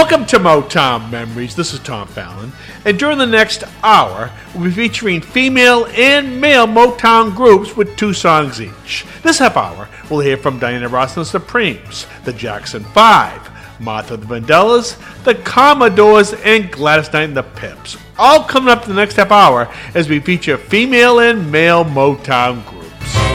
Welcome to Motown Memories. This is Tom Fallon, and during the next hour, we'll be featuring female and male Motown groups with 2 songs each. This half hour, we'll hear from Diana Ross and the Supremes, the Jackson 5, Martha the Vandellas, the Commodores, and Gladys Knight and the Pips. All coming up in the next half hour as we feature female and male Motown groups.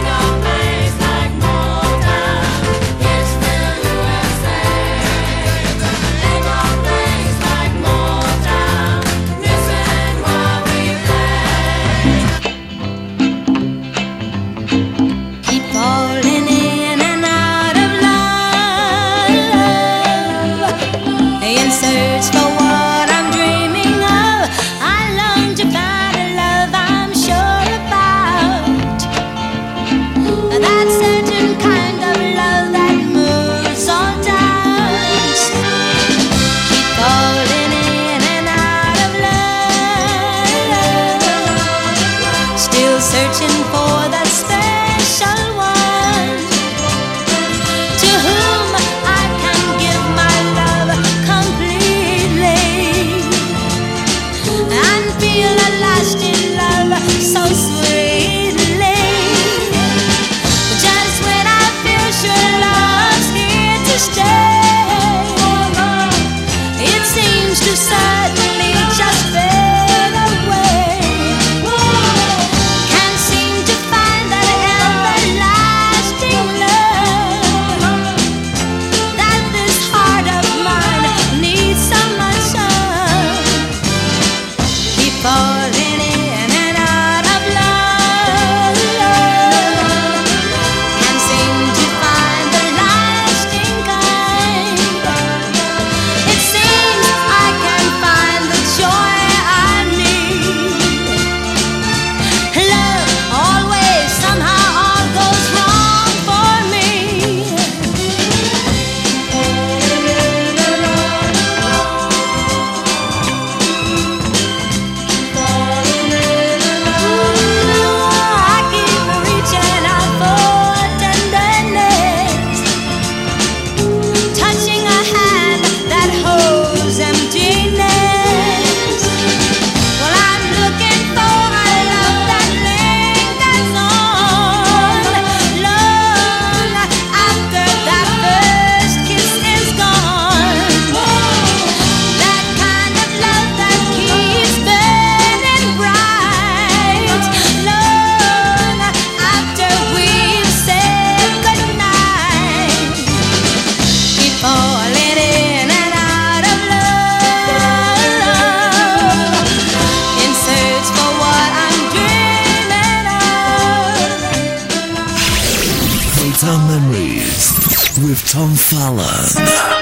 Tom Fallon.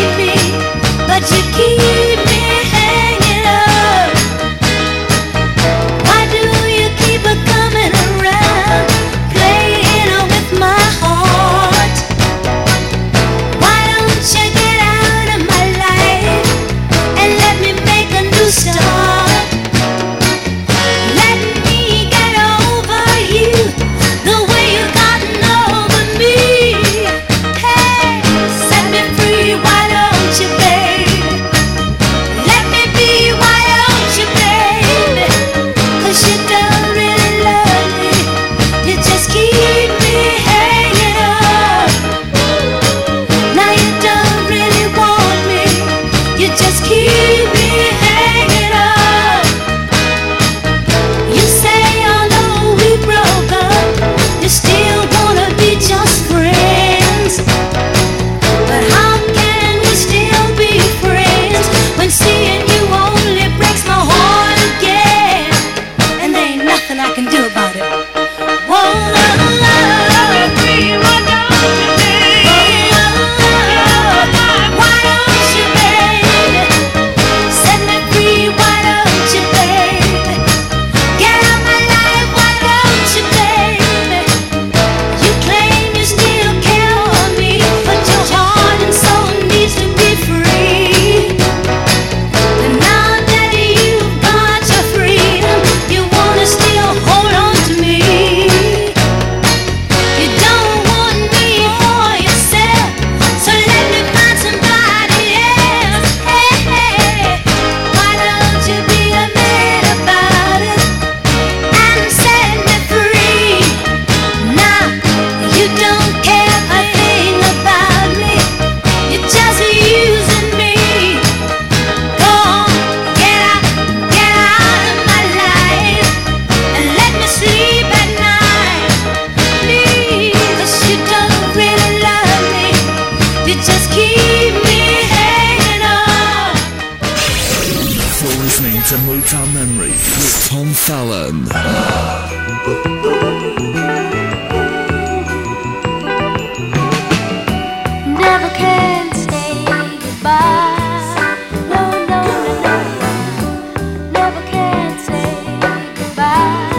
You keep me hanging up. Motown Memories with Tom Fallon. Never can say goodbye. No, no, no, no. Never can say goodbye.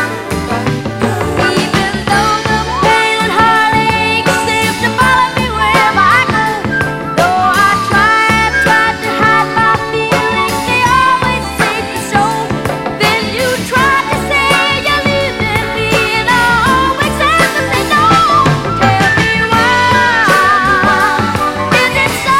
Even though the pain and heartache seem to follow me wherever I go, though I tried to hide my feelings, they always seem to show. Then you try to say you're leaving me, and I always have to say no. Tell me why. Is it so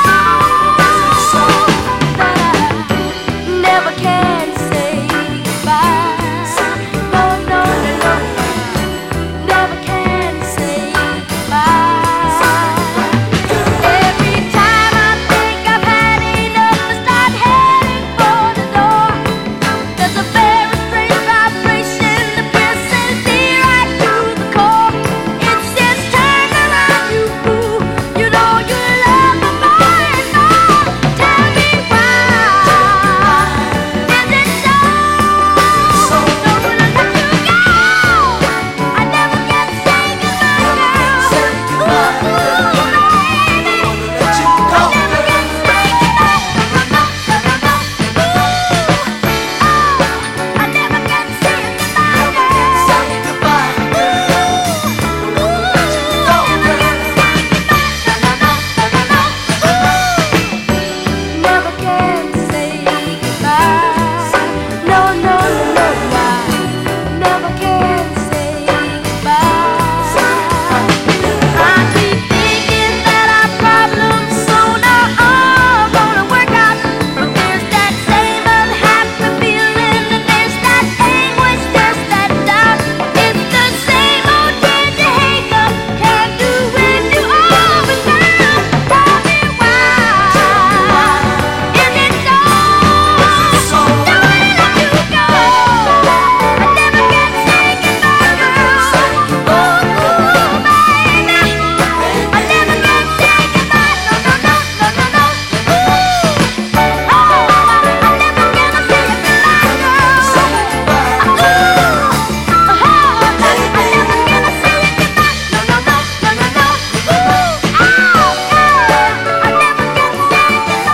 that I never can say goodbye? No, no, no, no. Never can say goodbye. Every time I think I've had enough to start heading for the door, there's a very strange vibration that pierces me right through the core. It says turn around, you fool. You know you love me more and more. Tell me why. Is it so? Don't wanna let you go. I never can say goodbye, girl. Ooh, baby. I never can say goodbye. I never can say goodbye, never can say goodbye. No, no, no, why? Never can say goodbye. I keep thinking that our problems sooner are gonna work out, but there's that same unhappy feeling, and there's that anguish, there's that doubt. It's the same old change you hate up, can't do when you always found. Tell me why. Is it so? Don't wanna let you go. I never can say goodbye, girl. Ooh, baby. I never can say goodbye. No, no, no, no, no, no. Ooh, oh, I never gonna say goodbye, girl. Ooh, oh, I never gonna say goodbye. No, no, no, no, no, no. Ooh, oh, I never gonna say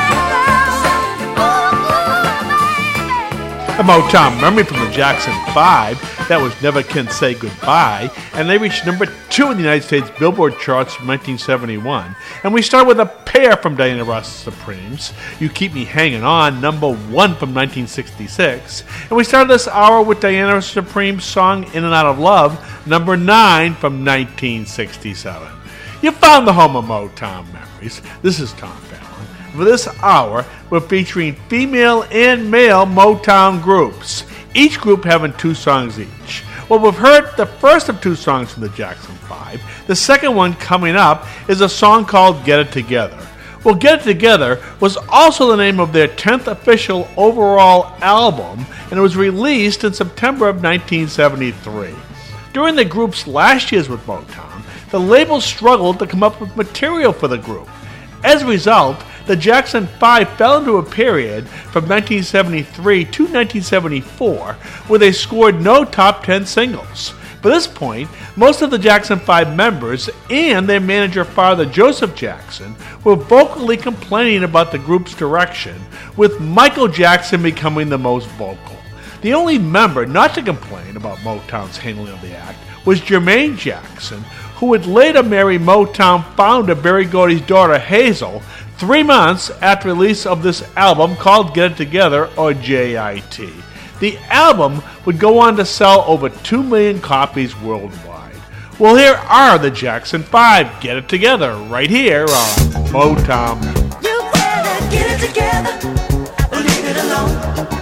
goodbye, girl. Ooh, baby. A Motown memory from the Jackson 5. That was Never Can Say Goodbye. And they reached number 2 in the United States Billboard charts from 1971. And we start with a pair from Diana Ross's Supremes. You Keep Me Hanging On, number 1 from 1966. And we started this hour with Diana Supreme's song In and Out of Love, number 9 from 1967. You found the home of Motown memories. This is Tom Fallon. For this hour, we're featuring female and male Motown groups, each group having 2 songs each. Well, we've heard the first of 2 songs from the Jackson 5. The second one coming up is a song called Get It Together. Well, Get It Together was also the name of their 10th official overall album, and it was released in September of 1973. During the group's last years with Motown, the label struggled to come up with material for the group. As a result, the Jackson 5 fell into a period from 1973 to 1974 where they scored no top 10 singles. By this point, most of the Jackson 5 members and their manager Father Joseph Jackson were vocally complaining about the group's direction, with Michael Jackson becoming the most vocal. The only member not to complain about Motown's handling of the act was Jermaine Jackson, who would later marry Motown founder Berry Gordy's daughter Hazel 3 months after release of this album called Get It Together, or JIT. The album would go on to sell over 2 million copies worldwide. Well, here are the Jackson 5, Get It Together, right here on Motown. You better get it together, leave it alone.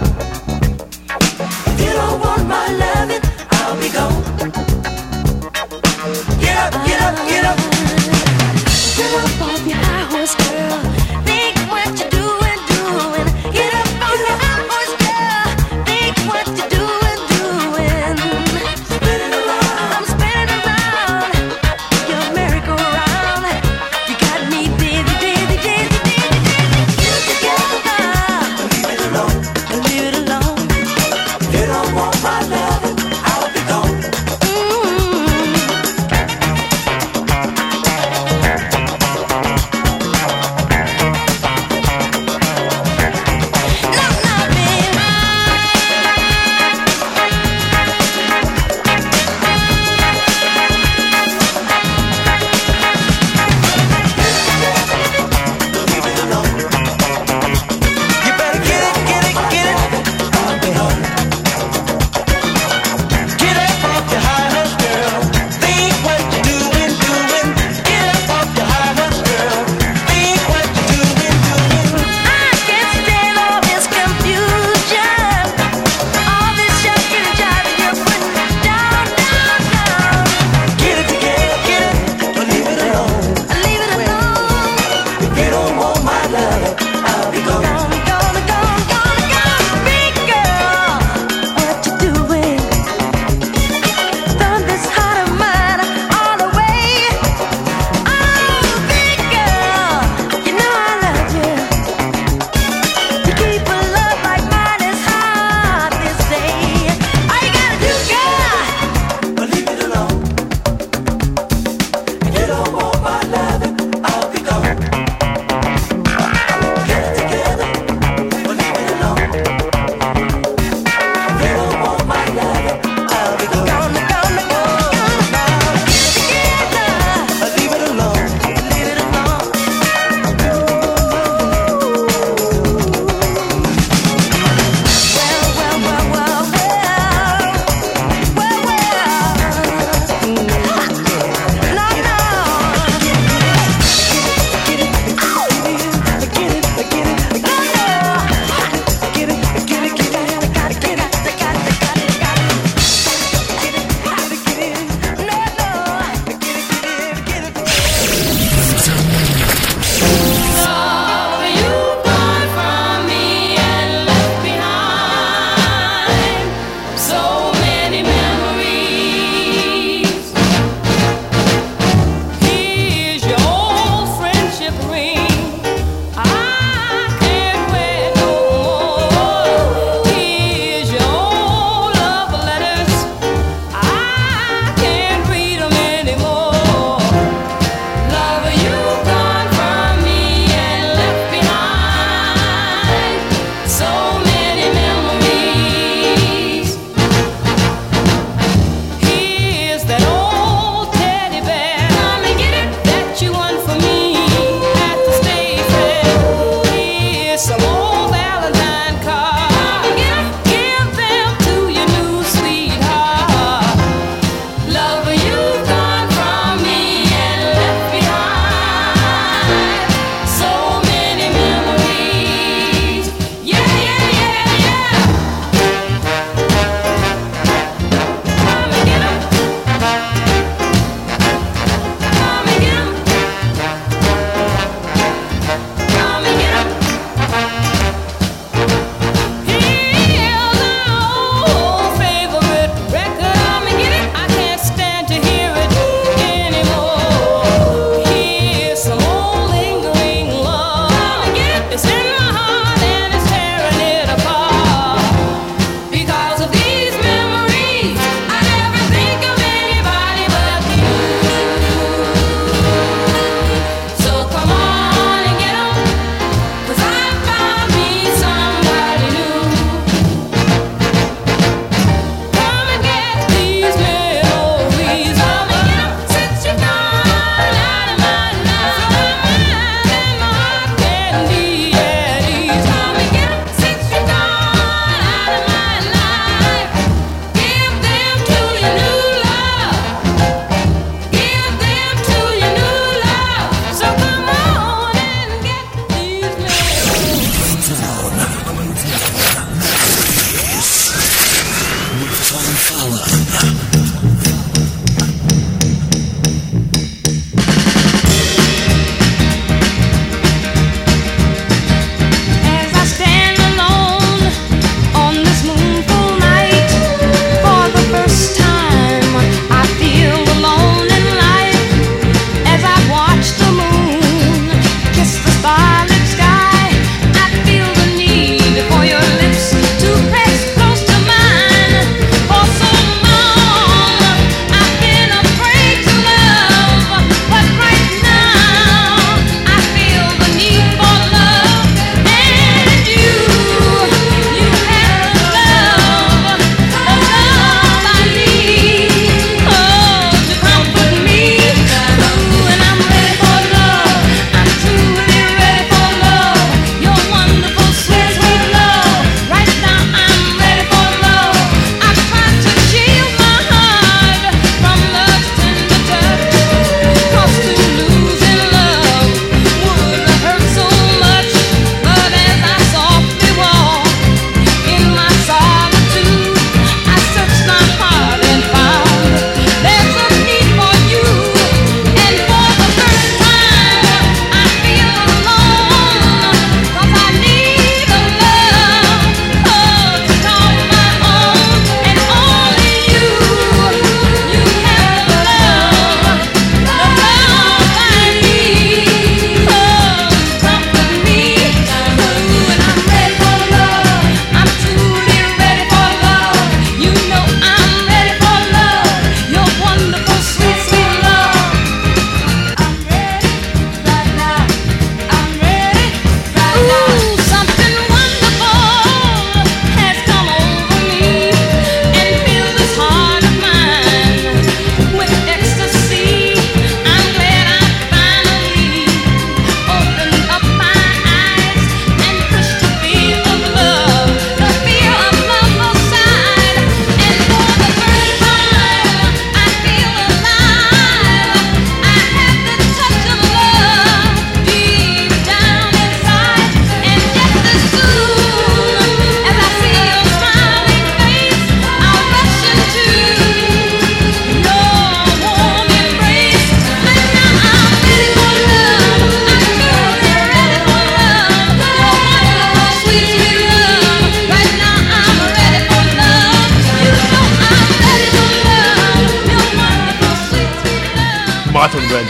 If you don't want my loving, I'll be gone. Get up, get up, get up. Get up off your high horse, girl. Think what you're doing. Get up on your high horse, girl. Think what you're doing. Spinning around, I'm spinning around your merry-go-round. You got me dizzy, dizzy, dizzy, dizzy, dizzy. get it together, leave it alone. Leave it alone.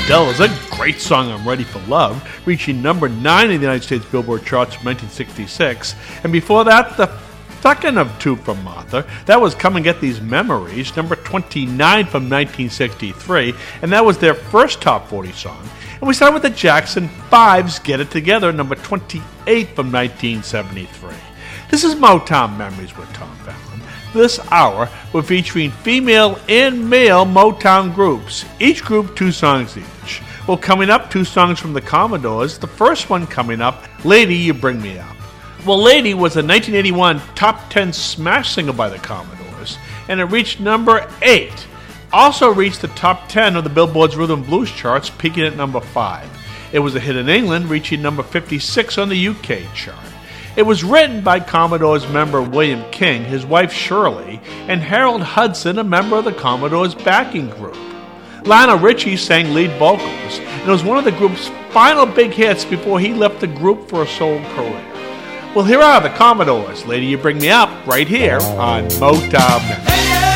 Vandellas, a great song, I'm Ready for Love, reaching number 9 in the United States Billboard charts in 1966. And before that, the second of two from Martha. That was Come and Get These Memories, number 29 from 1963, and that was their first top 40 song. And we start with the Jackson 5's Get It Together, number 28 from 1973. This is Motown Memories with Tom Fallon. This hour, we're featuring female and male Motown groups, each group 2 songs each. Well, coming up, 2 songs from the Commodores. The first one coming up, Lady, You Bring Me Up. Well, Lady was a 1981 top 10 smash single by the Commodores, and it reached number 8. Also reached the top 10 of the Billboard's Rhythm and Blues charts, peaking at number 5. It was a hit in England, reaching number 56 on the UK chart. It was written by Commodores member William King, his wife Shirley, and Harold Hudson, a member of the Commodores backing group. Lionel Richie sang lead vocals, and it was one of the group's final big hits before he left the group for a solo career. Well, here are the Commodores. Lady, You Bring Me Up, right here on Motown Memories.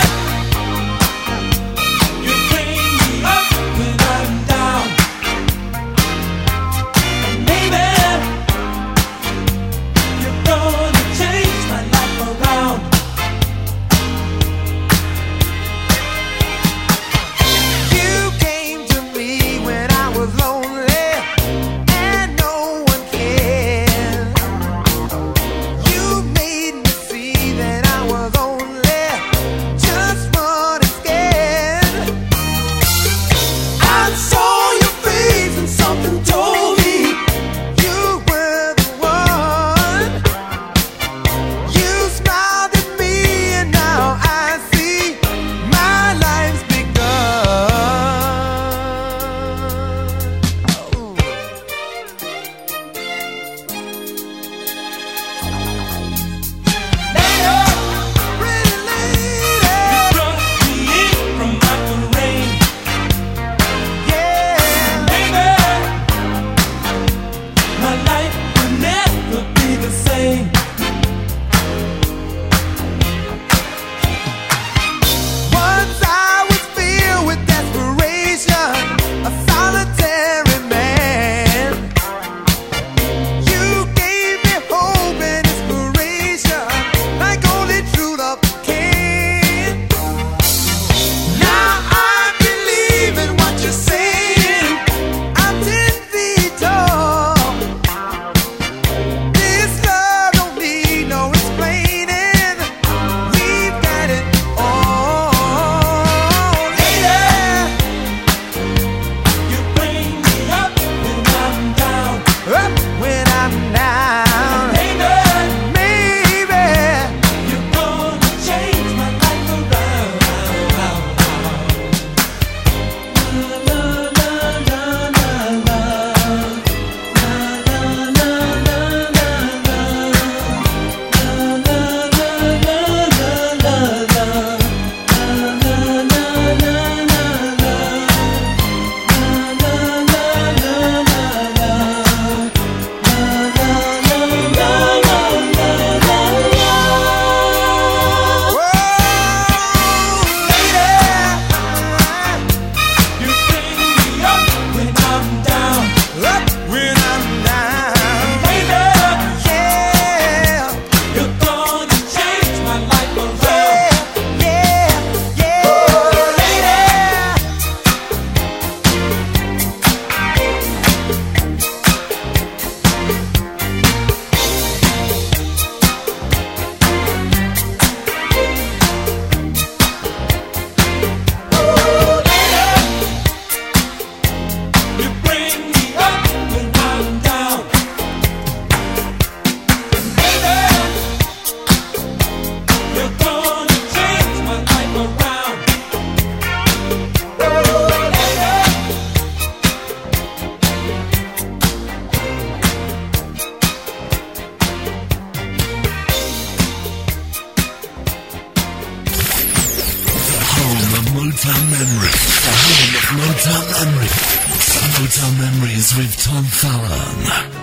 Motown Memories. The home of Motown Memories. Motown Memories with Tom Fallon.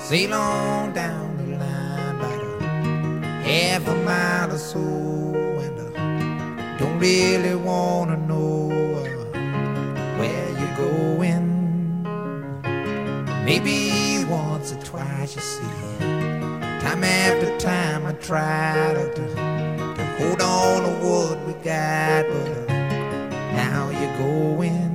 sail on down the line about a half a mile or so, and don't really wanna know where you're going. Maybe once or twice, you see, time after time I try to hold on to what we got, but now you're going.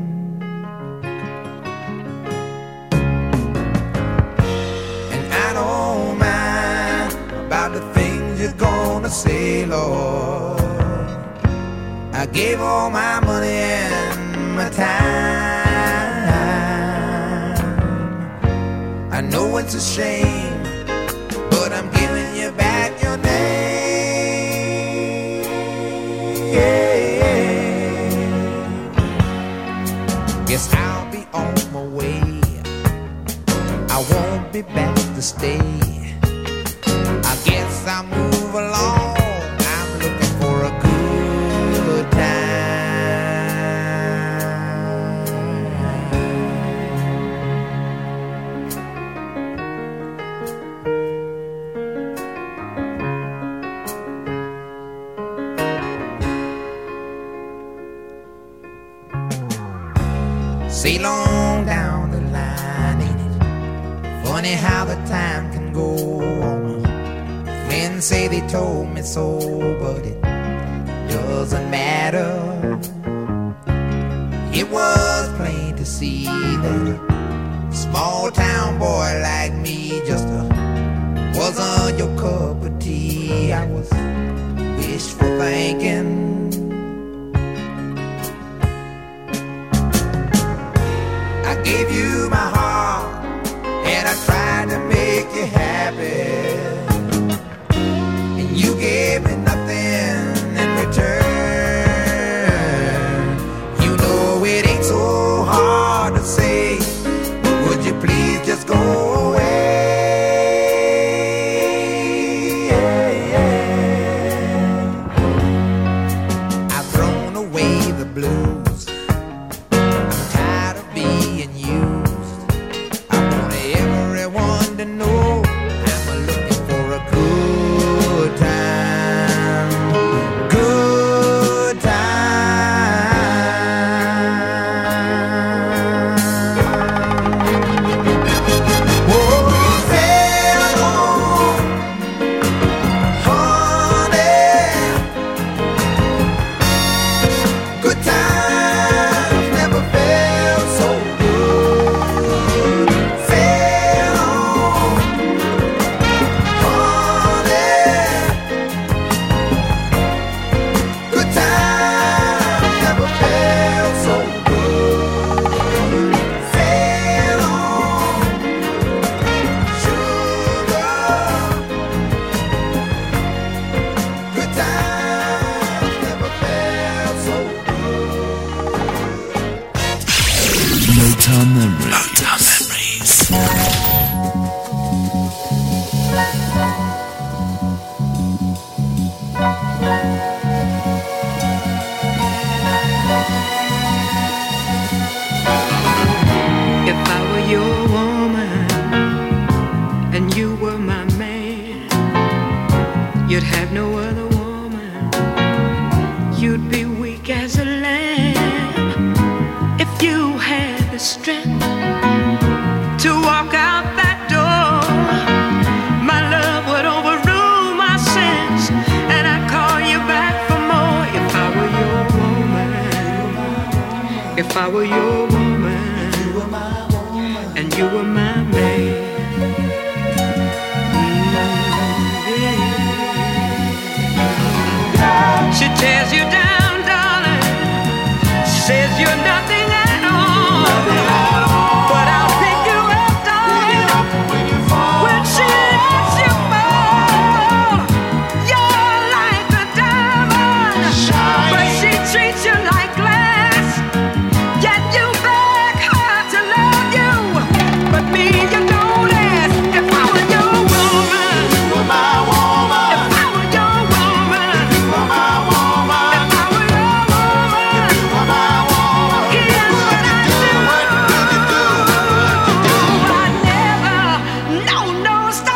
And I don't mind about the things you're gonna say, Lord. I gave all my money and my time. I know it's a shame, but I'm giving you back your name. Yeah. Guess I'll be on my way. I won't be back to stay. I guess I'll move along. I'm looking for a good time. Sail on down the line, ain't it funny how the time can go on? Friends say they told me so, but it doesn't matter. It was plain to see that a small town boy like me just wasn't your cup of tea. I was wishful thinking. I gave you my heart, and I tried to make you happy, and you gave me nothing in return. You know it ain't so hard to say, would you please just go away? I've thrown away the blues. I'm tired of being used. I want everyone to know I'm looking for a good time. Good time. Oh, sail on, honey. Good times never felt so good. Sail on, honey. Good times never felt so good. Sail on, sugar. Good times never felt so good. Motown Memories. Motown Memories. If I were your woman and you were my man, you'd have no other woman. You'd be weak as a lamb. If you had the strength to walk out that door, my love would overrule my sense, and I'd call you back for more. If I were your woman, if I were your woman, and you were my man. She tears you down, darling. Says you're nothing at all. But I'll pick you up, darling. When she lets you fall, you're like a diamond, but she treats you like glass. Yet you beg her to love you, but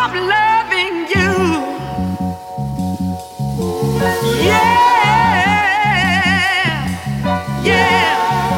stop loving you. Yeah, yeah.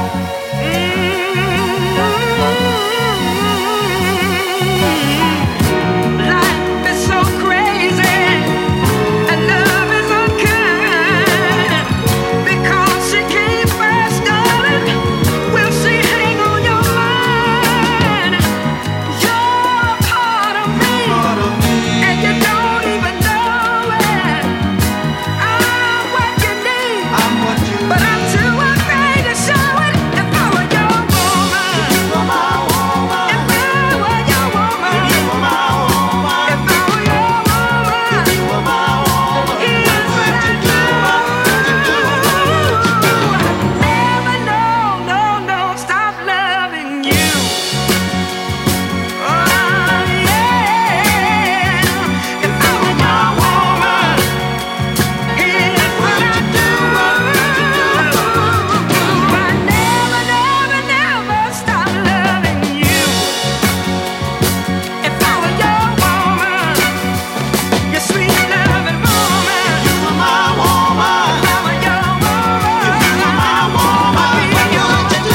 Life is so crazy and love is unkind because she came first, darling. Will she hang on your mind? You're part of me, and you don't even know it. I'm what you need, but I'm too afraid to show it. If I were your woman, if I were your woman, if I were your woman, here's what I'd do. Never, no, stop loving you. Oh, yeah. If I were your woman, here's what I'd do. I'd never stop loving you. If I were your woman, your sweet loving woman. If I were your woman, I'd be your woman. If I were your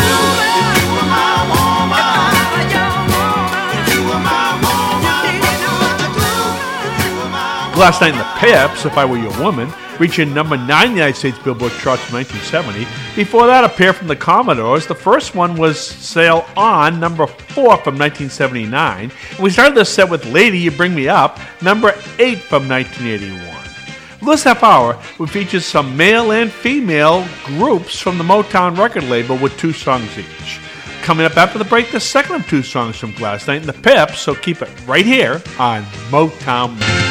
woman, Last Night in the Pips, If I Were Your Woman, reaching number 9 in the United States Billboard charts in 1970. Before that, A Pair from the Commodores. The first one was Sail On, number 4 from 1979. And we started this set with Lady, You Bring Me Up, number 8 from 1981. This half hour, we feature some male and female groups from the Motown record label with 2 songs each. Coming up after the break, the second of 2 songs from Last Night in the Pips, so keep it right here on Motown Memories.